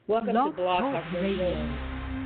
Welcome to Blog Blog Talk Talk Radio. Radio.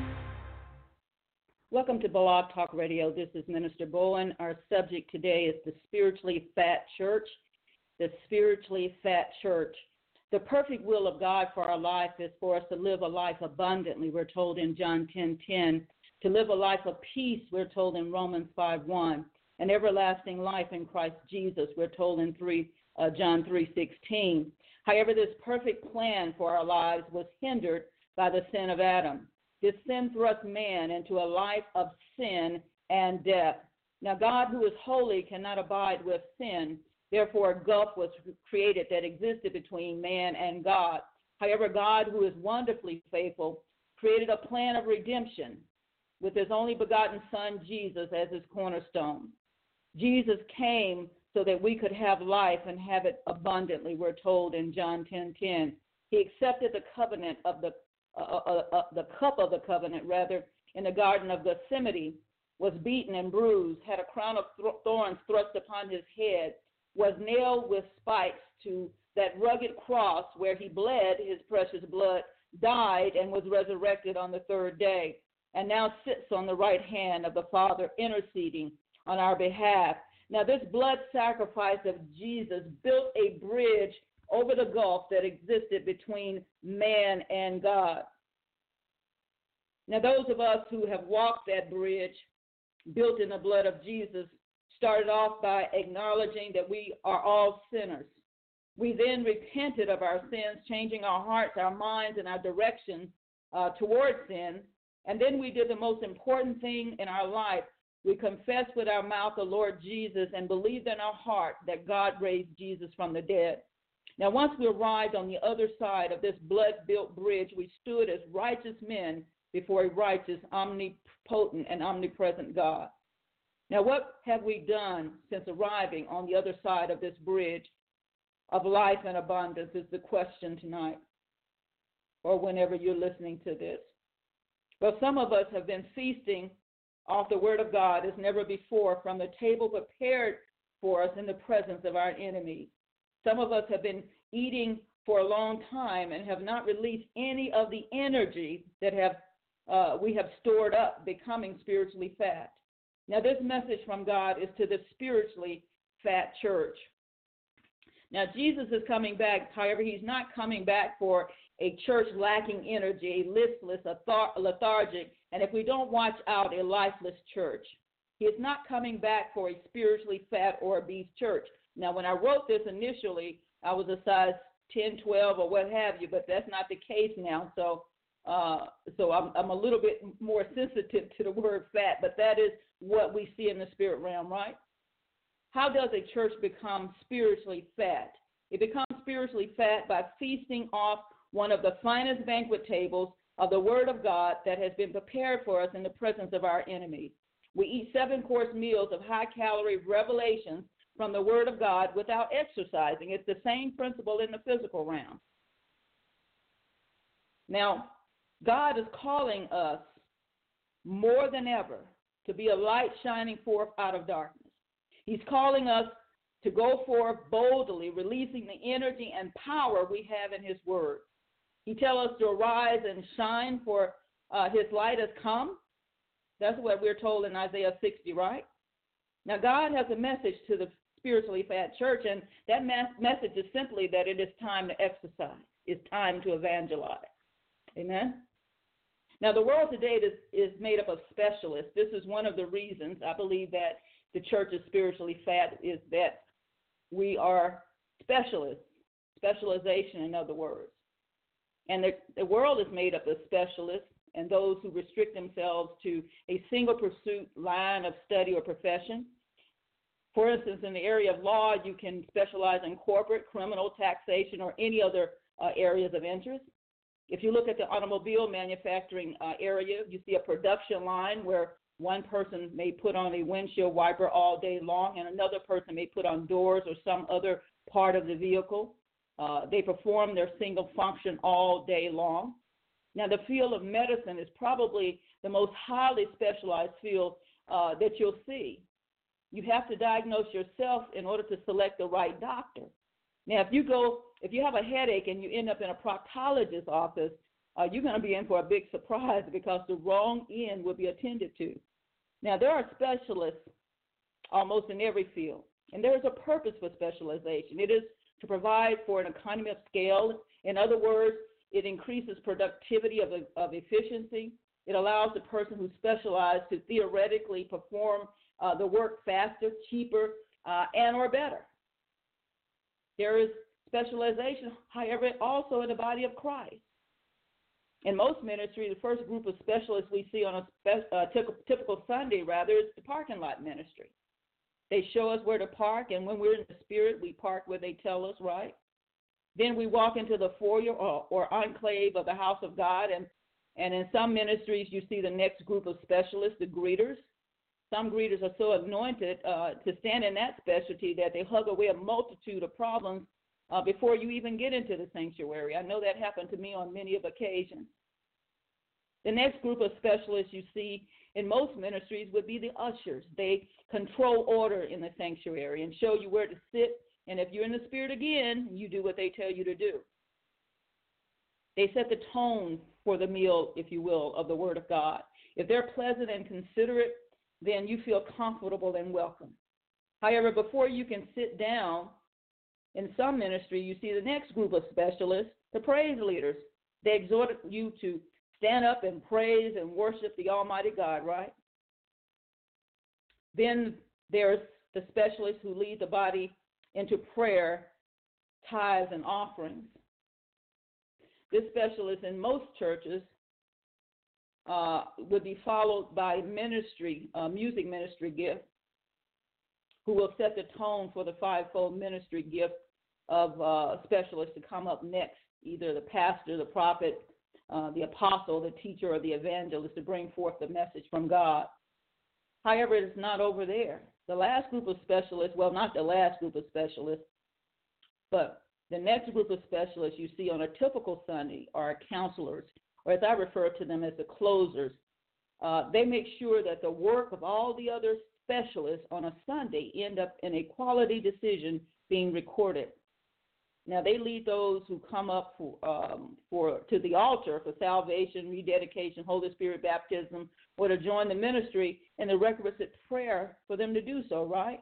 Welcome to Blog Talk Radio. This is Minister Bowen. Our subject today is the spiritually fat church. The spiritually fat church. The perfect will of God for our life is for us to live a life abundantly. We're told in John 10:10. To live a life of peace, we're told in Romans 5:1. An everlasting life in Christ Jesus, we're told in John 3:16. However, this perfect plan for our lives was hindered by the sin of Adam. This sin thrust man into a life of sin and death. Now, God, who is holy, cannot abide with sin. Therefore, a gulf was created that existed between man and God. However, God, who is wonderfully faithful, created a plan of redemption with his only begotten Son, Jesus, as his cornerstone. Jesus came so that we could have life and have it abundantly, we're told in John 10:10. He accepted the covenant of the cup of the covenant, in the Garden of Gethsemane, was beaten and bruised, had a crown of thorns thrust upon his head, was nailed with spikes to that rugged cross where he bled his precious blood, died, and was resurrected on the third day, and now sits on the right hand of the Father interceding on our behalf. Now, this blood sacrifice of Jesus built a bridge over the gulf that existed between man and God. Now, those of us who have walked that bridge built in the blood of Jesus started off by acknowledging that we are all sinners. We then repented of our sins, changing our hearts, our minds, and our direction towards sin. And then we did the most important thing in our life. We confessed with our mouth the Lord Jesus and believed in our heart that God raised Jesus from the dead. Now, once we arrived on the other side of this blood-built bridge, we stood as righteous men before a righteous, omnipotent, and omnipresent God. Now, what have we done since arriving on the other side of this bridge of life and abundance is the question tonight, or whenever you're listening to this. Well, some of us have been feasting off the word of God as never before from the table prepared for us in the presence of our enemies. Some of us have been eating for a long time and have not released any of the energy that we have stored up, becoming spiritually fat. Now, this message from God is to the spiritually fat church. Now, Jesus is coming back. However, he's not coming back for a church lacking energy, a listless, a lethargic, and if we don't watch out, a lifeless church. He is not coming back for a spiritually fat or obese church. Now, when I wrote this initially, I was a size 10, 12, or what have you, but that's not the case now. So I'm a little bit more sensitive to the word fat, but that is what we see in the spirit realm, right? How does a church become spiritually fat? It becomes spiritually fat by feasting off one of the finest banquet tables of the Word of God that has been prepared for us in the presence of our enemies. We eat 7-course meals of high-calorie revelations from the Word of God without exercising. It's the same principle in the physical realm. Now, God is calling us more than ever to be a light shining forth out of darkness. He's calling us to go forth boldly, releasing the energy and power we have in his word. He tells us to arise and shine, for his light has come. That's what we're told in Isaiah 60, right? Now, God has a message to the spiritually fat church, and that message is simply that it is time to exercise. It's time to evangelize. Amen? Now, the world today is made up of specialists. This is one of the reasons I believe that the church is spiritually fat, is that we are specialists, specialization in other words. And the world is made up of specialists and those who restrict themselves to a single pursuit, line of study, or profession. For instance, in the area of law, you can specialize in corporate, criminal, taxation, or any other areas of interest. If you look at the automobile manufacturing area, you see a production line where one person may put on a windshield wiper all day long, and another person may put on doors or some other part of the vehicle. They perform their single function all day long. Now, the field of medicine is probably the most highly specialized field that you'll see. You have to diagnose yourself in order to select the right doctor. Now, if you have a headache and you end up in a proctologist's office, you're going to be in for a big surprise because the wrong end will be attended to. Now, there are specialists almost in every field, and there is a purpose for specialization. It is to provide for an economy of scale. In other words, it increases productivity of efficiency. It allows the person who specializes to theoretically perform the work faster, cheaper, and or better. There is specialization, however, also in the body of Christ. In most ministry, the first group of specialists we see on a typical Sunday, is the parking lot ministry. They show us where to park, and when we're in the Spirit, we park where they tell us, right? Then we walk into the foyer or enclave of the house of God, and in some ministries, you see the next group of specialists, the greeters. Some greeters are so anointed to stand in that specialty that they hug away a multitude of problems before you even get into the sanctuary. I know that happened to me on many of occasions. The next group of specialists you see in most ministries would be the ushers. They control order in the sanctuary and show you where to sit. And if you're in the Spirit again, you do what they tell you to do. They set the tone for the meal, if you will, of the Word of God. If they're pleasant and considerate, then you feel comfortable and welcome. However, before you can sit down, in some ministry, you see the next group of specialists, the praise leaders. They exhort you to stand up and praise and worship the Almighty God, right? Then there's the specialists who lead the body into prayer, tithes, and offerings. This specialist in most churches would be followed by music ministry gift, who will set the tone for the fivefold ministry gift of specialists to come up next, either the pastor, the prophet, the apostle, the teacher, or the evangelist, to bring forth the message from God. However, it's not over there. The last group of specialists, well, not the last group of specialists, but the next group of specialists you see on a typical Sunday are counselors, or as I refer to them as the closers. They make sure that the work of all the other specialists on a Sunday end up in a quality decision being recorded. Now, they lead those who come up to the altar for salvation, rededication, Holy Spirit baptism, or to join the ministry in the requisite prayer for them to do so, right?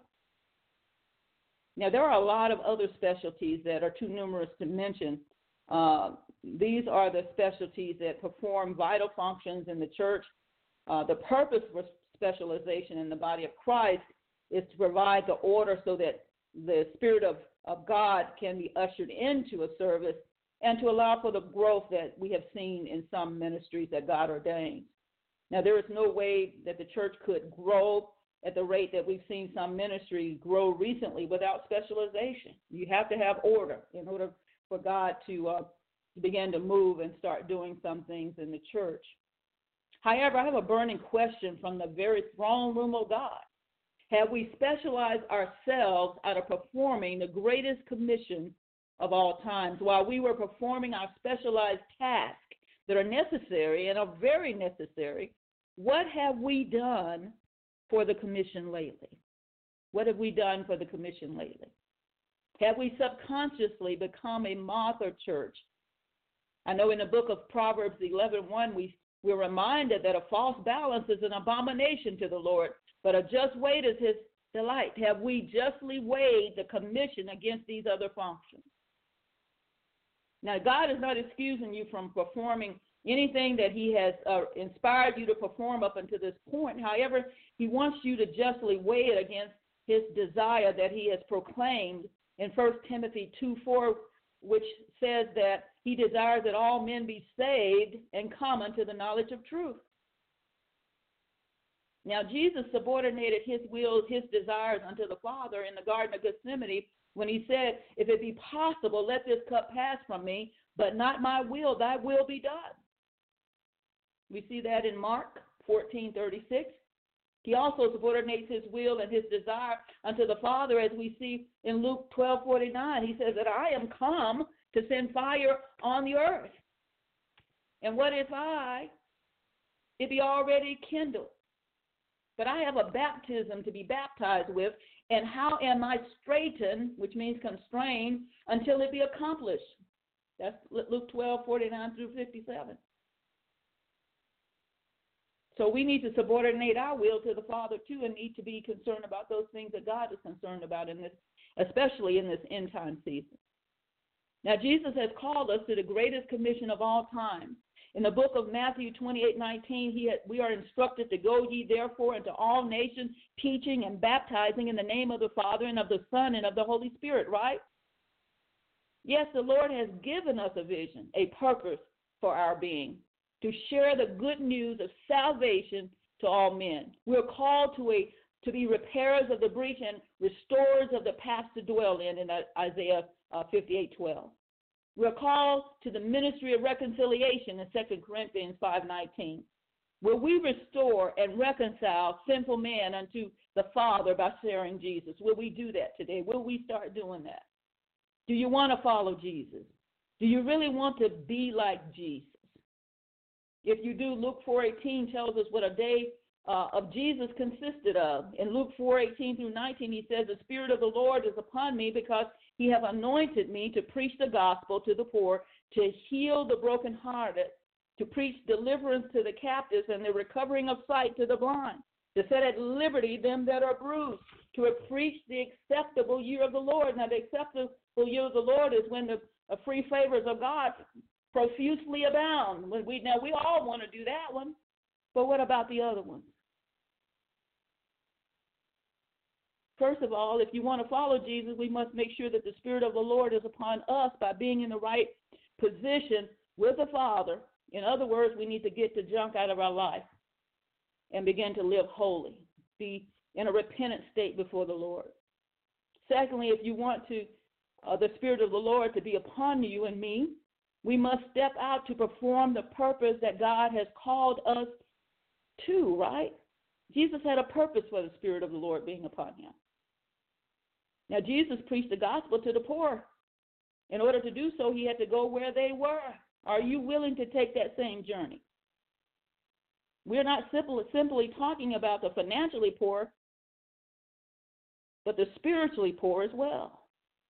Now, there are a lot of other specialties that are too numerous to mention. These are the specialties that perform vital functions in the church. The purpose for specialization in the body of Christ is to provide the order so that the Spirit of God can be ushered into a service and to allow for the growth that we have seen in some ministries that God ordained. Now, there is no way that the church could grow at the rate that we've seen some ministries grow recently without specialization. You have to have order in order for God to begin to move and start doing some things in the church. However, I have a burning question from the very throne room of God. Have we specialized ourselves out of performing the greatest commission of all times? While we were performing our specialized tasks that are necessary and are very necessary, what have we done for the commission lately? What have we done for the commission lately? Have we subconsciously become a Martha church? I know in the book of Proverbs 11:1, we're reminded that a false balance is an abomination to the Lord, but a just weight is his delight. Have we justly weighed the commission against these other functions? Now, God is not excusing you from performing anything that he has inspired you to perform up until this point. However, he wants you to justly weigh it against his desire that he has proclaimed in 1 Timothy 2:4, which says that he desires that all men be saved and come unto the knowledge of truth. Now, Jesus subordinated his will, his desires unto the Father in the Garden of Gethsemane when he said, if it be possible, let this cup pass from me, but not my will, thy will be done. We see that in Mark 14:36. He also subordinates his will and his desire unto the Father, as we see in Luke 12:49. He says that I am come to send fire on the earth. And what if it be already kindled? But I have a baptism to be baptized with, and how am I straitened, which means constrained, until it be accomplished? That's Luke 12:49 through 57. So we need to subordinate our will to the Father too, and need to be concerned about those things that God is concerned about in this, especially in this end time season. Now, Jesus has called us to the greatest commission of all time. In the book of Matthew 28:19, we are instructed to go ye therefore into all nations, teaching and baptizing in the name of the Father and of the Son and of the Holy Spirit, right? Yes, the Lord has given us a vision, a purpose for our being, to share the good news of salvation to all men. We're called to be repairers of the breach and restorers of the past to dwell in Isaiah 58:12. We're called to the ministry of reconciliation in 2 Corinthians 5:19, where we restore and reconcile sinful man unto the Father by sharing Jesus. Will we do that today? Will we start doing that? Do you want to follow Jesus? Do you really want to be like Jesus? If you do, Luke 4:18 tells us what a day of Jesus consisted of. In Luke 4:18 through 19, he says, the Spirit of the Lord is upon me because he hath anointed me to preach the gospel to the poor, to heal the brokenhearted, to preach deliverance to the captives and the recovering of sight to the blind, to set at liberty them that are bruised, to preach the acceptable year of the Lord. Now, the acceptable year of the Lord is when the free favors of God profusely abound. Now, we all want to do that one, but what about the other ones? First of all, if you want to follow Jesus, we must make sure that the Spirit of the Lord is upon us by being in the right position with the Father. In other words, we need to get the junk out of our life and begin to live holy, be in a repentant state before the Lord. Secondly, if you want the Spirit of the Lord to be upon you and me, we must step out to perform the purpose that God has called us to, right? Jesus had a purpose for the Spirit of the Lord being upon him. Now, Jesus preached the gospel to the poor. In order to do so, he had to go where they were. Are you willing to take that same journey? We're not simply talking about the financially poor, but the spiritually poor as well.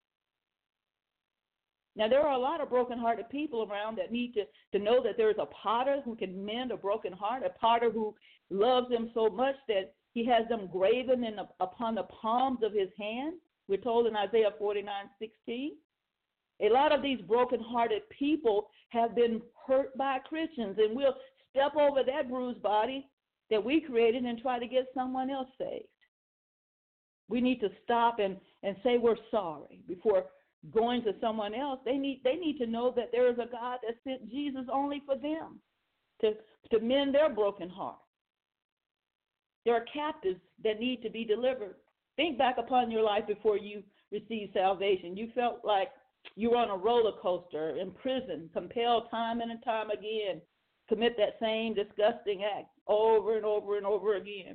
Now, there are a lot of brokenhearted people around that need to know that there is a potter who can mend a broken heart, a potter who loves them so much that he has them graven upon the palms of his hand. We're told in Isaiah 49:16. A lot of these brokenhearted people have been hurt by Christians, and we'll step over that bruised body that we created and try to get someone else saved. We need to stop and say we're sorry before going to someone else. They need to know that there is a God that sent Jesus only for them to mend their broken heart. There are captives that need to be delivered. Think back upon your life before you received salvation. You felt like you were on a roller coaster, in prison, compelled time and time again, commit that same disgusting act over and over and over again.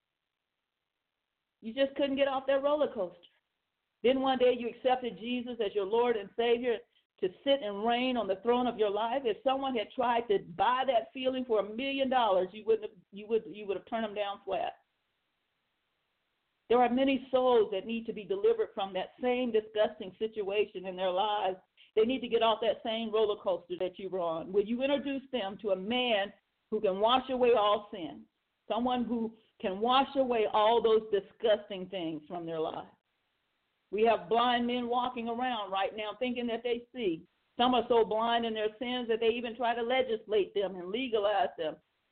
You just couldn't get off that roller coaster. Then one day you accepted Jesus as your Lord and Savior to sit and reign on the throne of your life. If someone had tried to buy that feeling for $1 million, you would have turned them down flat. There are many souls that need to be delivered from that same disgusting situation in their lives. They need to get off that same roller coaster that you were on. Will you introduce them to a man who can wash away all sin, someone who can wash away all those disgusting things from their lives? We have blind men walking around right now thinking that they see. Some are so blind in their sins that they even try to legislate them and legalize them.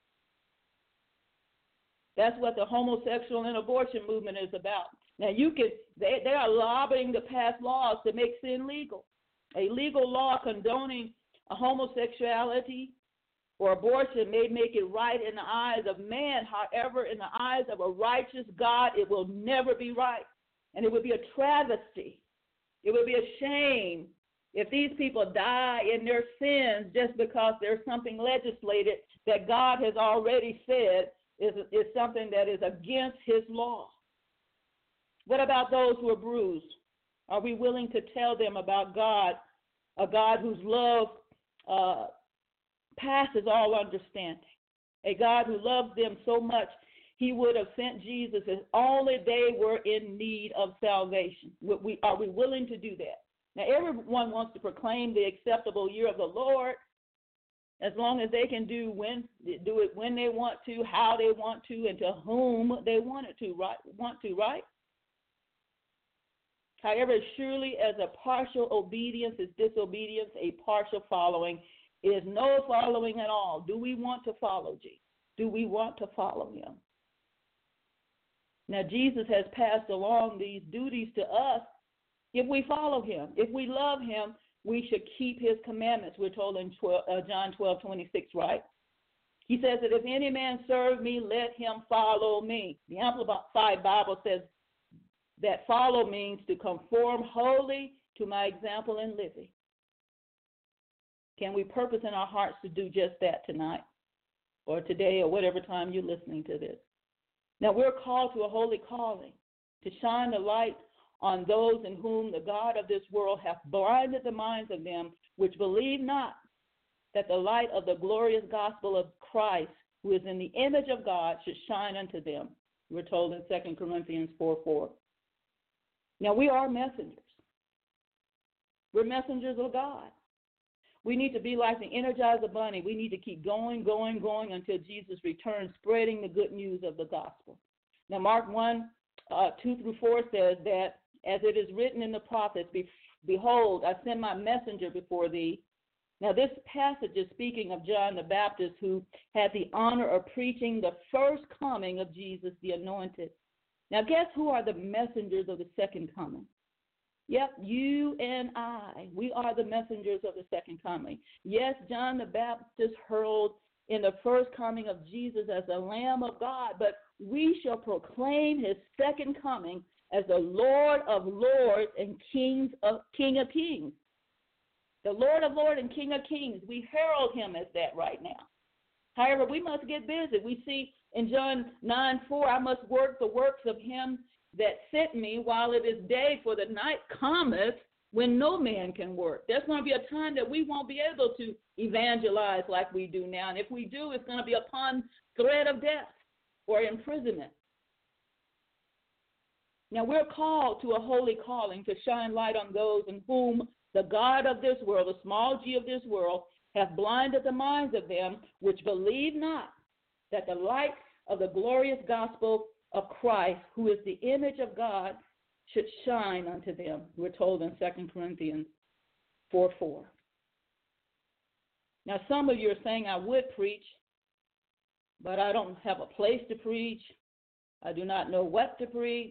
That's what the homosexual and abortion movement is about. Now, they are lobbying to pass laws to make sin legal. A legal law condoning homosexuality or abortion may make it right in the eyes of man. However, in the eyes of a righteous God, it will never be right. And it would be a travesty. It would be a shame if these people die in their sins just because there's something legislated that God has already said is something that is against his law. What about those who are bruised? Are we willing to tell them about God, a God whose love passes all understanding, a God who loves them so much he would have sent Jesus if only they were in need of salvation? Are we willing to do that? Now, everyone wants to proclaim the acceptable year of the Lord, as long as they can do it when they want to, how they want to, and to whom they want to, right? However, surely as a partial obedience is disobedience, a partial following is no following at all. Do we want to follow Jesus? Do we want to follow him? Now, Jesus has passed along these duties to us if we follow him. If we love him, we should keep his commandments. We're told in John 12:26, right? He says that if any man serve me, let him follow me. The Amplified Bible says that follow means to conform wholly to my example in living. Can we purpose in our hearts to do just that tonight or today or whatever time you're listening to this? Now, we're called to a holy calling, to shine the light on those in whom the God of this world hath blinded the minds of them which believe not, that the light of the glorious gospel of Christ, who is in the image of God, should shine unto them. We're told in 2 Corinthians 4:4. Now, we are messengers. We're messengers of God. We need to be like the Energizer Bunny. We need to keep going until Jesus returns, spreading the good news of the gospel. Now, Mark 1:2-4 says that, as it is written in the prophets, behold, I send my messenger before thee. Now, this passage is speaking of John the Baptist, who had the honor of preaching the first coming of Jesus, the anointed. Now, guess who are the messengers of the second coming? Yep, you and I. We are the messengers of the second coming. Yes, John the Baptist heralded in the first coming of Jesus as the Lamb of God, but we shall proclaim his second coming as the Lord of lords and King of kings. The Lord of lords and King of kings. We herald him as that right now. However, we must get busy. We see in John 9:4, I must work the works of him that sent me while it is day, for the night cometh when no man can work. There's going to be a time that we won't be able to evangelize like we do now. And if we do, it's going to be upon threat of death or imprisonment. Now, we're called to a holy calling to shine light on those in whom the God of this world, the small g of this world, hath blinded the minds of them which believe not, that the light of the glorious gospel of Christ, who is the image of God, should shine unto them. We're told in 2 Corinthians 4:4. Now, some of you are saying, I would preach, but I don't have a place to preach. I do not know what to preach.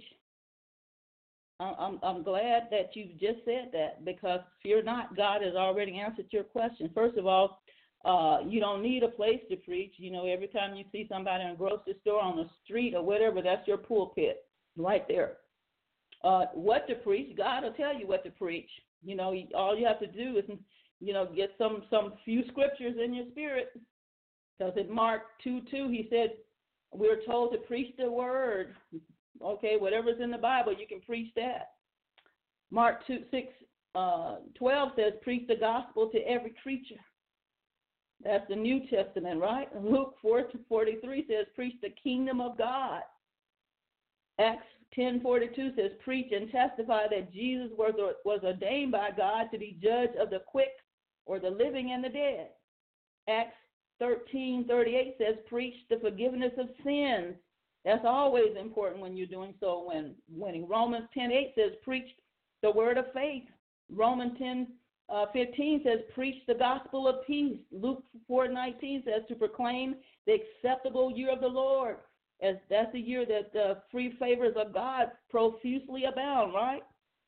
I'm glad that you've just said that, because fear not, God has already answered your question. First of all, you don't need a place to preach. You know, every time you see somebody in a grocery store, on the street, or whatever, that's your pulpit right there. What to preach, God will tell you what to preach. You know, all you have to do is, you know, get some few scriptures in your spirit. Because in Mark 2:2, he said, we're told to preach the word. Okay, whatever's in the Bible, you can preach that. Mark 6:12 says, preach the gospel to every creature. That's the New Testament, right? Luke 4:43 says, preach the kingdom of God. Acts 10:42 says, preach and testify that Jesus was ordained by God to be judge of the quick or the living and the dead. Acts 13:38 says, preach the forgiveness of sins. That's always important when you're doing so when winning. Romans 10:8 says, preach the word of faith. Romans 10:15 says, preach the gospel of peace. Luke 4:19 says, to proclaim the acceptable year of the Lord. As that's the year that the free favors of God profusely abound, right?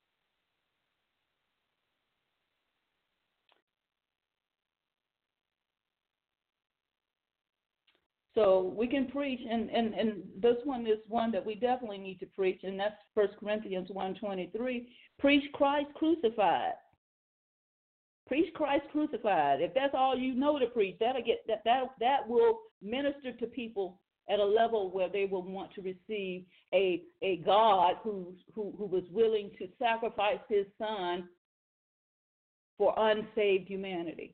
So we can preach, and this one is one that we definitely need to preach, and that's 1 Corinthians 1:23. Preach Christ crucified. Preach Christ crucified. If that's all you know to preach, that will minister to people at a level where they will want to receive a God who was willing to sacrifice his son for unsaved humanity.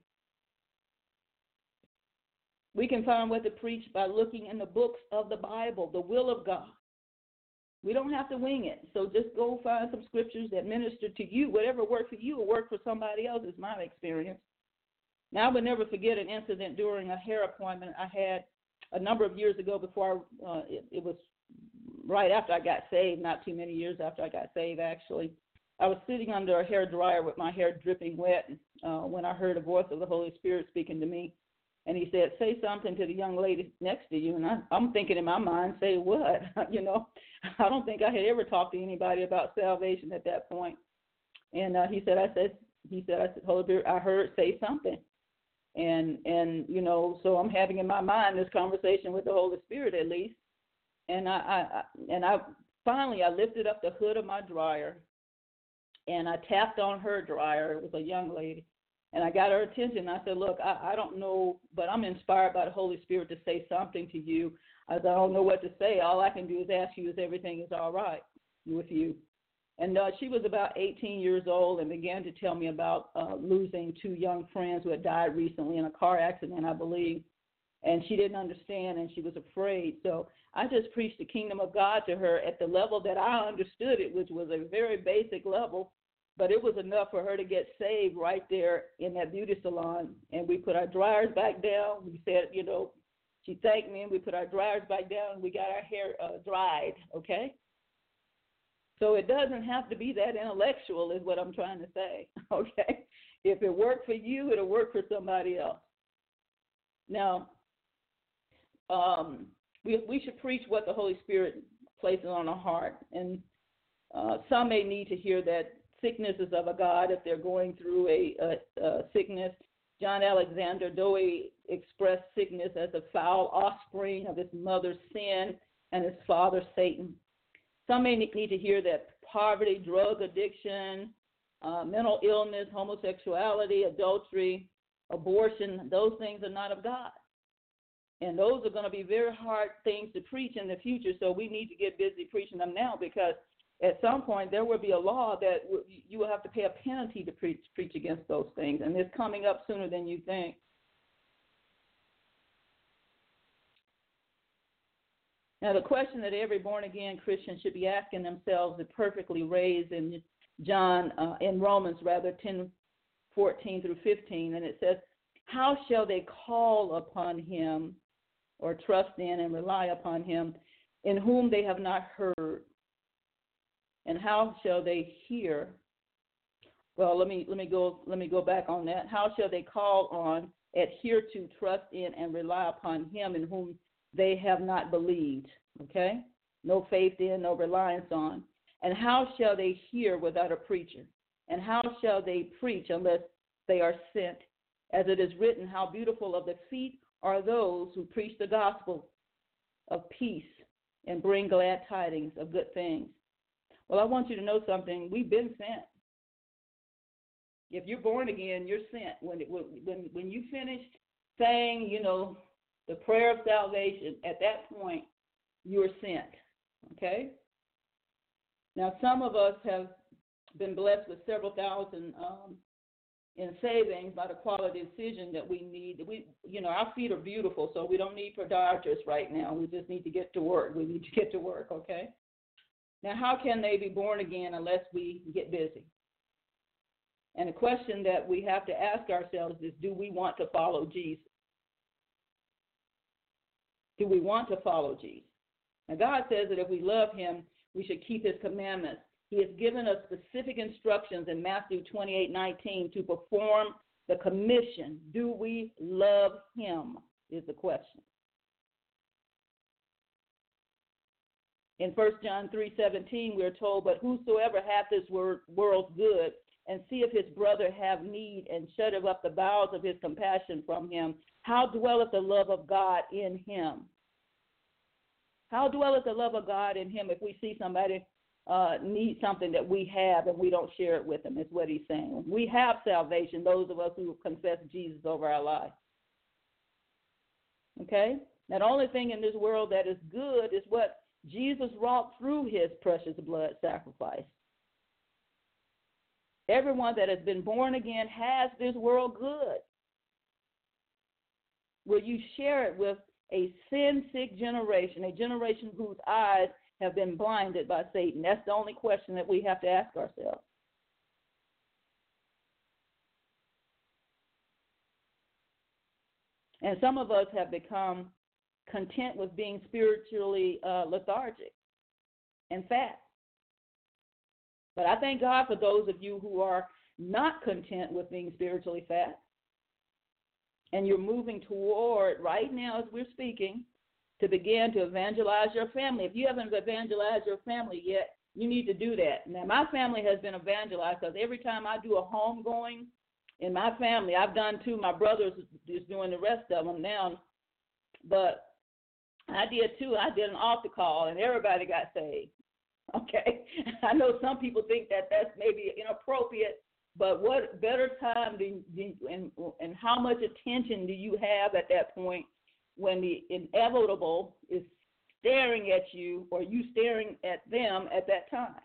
We can find what to preach by looking in the books of the Bible, the will of God. We don't have to wing it. So just go find some scriptures that minister to you. Whatever works for you will work for somebody else, is my experience. Now, I would never forget an incident during a hair appointment I had a number of years ago before it was right after I got saved, not too many years after I got saved, actually. I was sitting under a hair dryer with my hair dripping wet when I heard a voice of the Holy Spirit speaking to me. And he said, say something to the young lady next to you. And I'm thinking in my mind, say what? I don't think I had ever talked to anybody about salvation at that point. And he said, Holy Spirit, I heard, say something. And so I'm having in my mind this conversation with the Holy Spirit at least. And I finally lifted up the hood of my dryer and I tapped on her dryer. It was a young lady. And I got her attention. I said, look, I don't know, but I'm inspired by the Holy Spirit to say something to you. I said, I don't know what to say. All I can do is ask you if everything is all right with you. And she was about 18 years old and began to tell me about losing two young friends who had died recently in a car accident, I believe. And she didn't understand and she was afraid. So I just preached the kingdom of God to her at the level that I understood it, which was a very basic level. But it was enough for her to get saved right there in that beauty salon. And we put our dryers back down. We said, she thanked me, and we put our dryers back down, and we got our hair dried, okay? So it doesn't have to be that intellectual is what I'm trying to say, okay? If it worked for you, it'll work for somebody else. Now, we should preach what the Holy Spirit places on our heart. And some may need to hear that sickness is of a God if they're going through a sickness. John Alexander Dowie expressed sickness as a foul offspring of his mother's sin and his father Satan. Some may need to hear that poverty, drug addiction, mental illness, homosexuality, adultery, abortion, those things are not of God. And those are going to be very hard things to preach in the future, so we need to get busy preaching them now, because at some point there will be a law that you will have to pay a penalty to preach against those things, and it's coming up sooner than you think. Now, the question that every born-again Christian should be asking themselves is perfectly raised in Romans 10:14 through 15, and it says, how shall they call upon him or trust in and rely upon him in whom they have not heard? And how shall they hear? Well, let me go back on that. How shall they call on, adhere to, trust in, and rely upon him in whom they have not believed? Okay? No faith in, no reliance on. And how shall they hear without a preacher? And how shall they preach unless they are sent? As it is written, how beautiful of the feet are those who preach the gospel of peace and bring glad tidings of good things. Well, I want you to know something. We've been sent. If you're born again, you're sent. When you finish saying, the prayer of salvation, at that point, you're sent. Okay? Now, some of us have been blessed with several thousand in savings by the quality decision that we need. Our feet are beautiful, so we don't need podiatrists right now. We just need to get to work. We need to get to work, okay? Now, how can they be born again unless we get busy? And the question that we have to ask ourselves is, do we want to follow Jesus? Do we want to follow Jesus? Now, God says that if we love him, we should keep his commandments. He has given us specific instructions in Matthew 28:19 to perform the commission. Do we love him is the question. In 1 John 3:17, we are told, but whosoever hath this world's good, and seeth his brother have need, and shutteth up the bowels of his compassion from him, how dwelleth the love of God in him? How dwelleth the love of God in him if we see somebody need something that we have and we don't share it with them, is what he's saying. We have salvation, those of us who confess Jesus over our life. Okay? Now, the only thing in this world that is good is what Jesus wrought through his precious blood sacrifice. Everyone that has been born again has this world good. Will you share it with a sin-sick generation, a generation whose eyes have been blinded by Satan? That's the only question that we have to ask ourselves. And some of us have become content with being spiritually lethargic and fat. But I thank God for those of you who are not content with being spiritually fat. And you're moving toward, right now as we're speaking, to begin to evangelize your family. If you haven't evangelized your family yet, you need to do that. Now, my family has been evangelized because every time I do a homegoing in my family, I've done two. My brother's is doing the rest of them now. But I did too. I did an altar call, and everybody got saved. Okay? I know some people think that that's maybe inappropriate, but what better time and how much attention do you have at that point when the inevitable is staring at you or you staring at them at that time?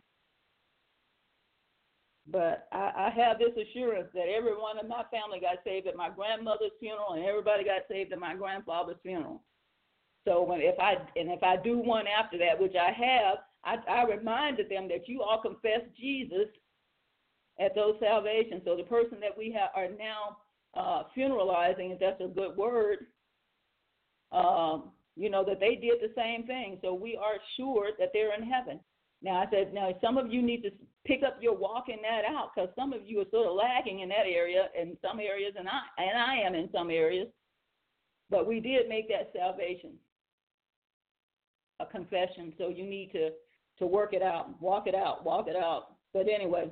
But I have this assurance that everyone in my family got saved at my grandmother's funeral, and everybody got saved at my grandfather's funeral. So if I do one after that, which I have, I reminded them that you all confess Jesus at those salvations. So the person that we are now funeralizing, if that's a good word, that they did the same thing. So we are assured that they're in heaven. Now, I said, some of you need to pick up your walk in that out, because some of you are sort of lacking in that area, in some areas, and I am in some areas. But we did make that salvation a confession, so you need to work it out, walk it out. But anyway,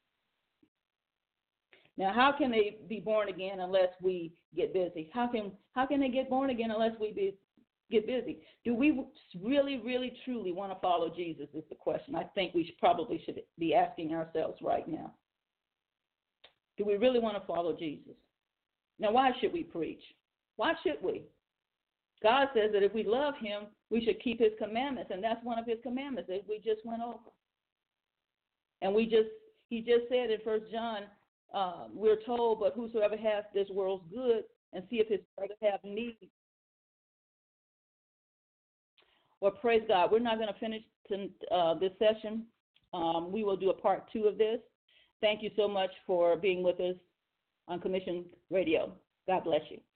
now how can they be born again unless we get busy? How can they get born again unless we get busy? Do we really, really, truly want to follow Jesus is the question I think we probably should be asking ourselves right now. Do we really want to follow Jesus? Now, why should we preach? Why should we? God says that if we love him, we should keep his commandments, and that's one of his commandments that we just went over. And he just said in 1 John, we're told, but whosoever has this world's good and see if his brother have need. Well, praise God. We're not going to finish this session. We will do a part 2 of this. Thank you so much for being with us on Commission Radio. God bless you.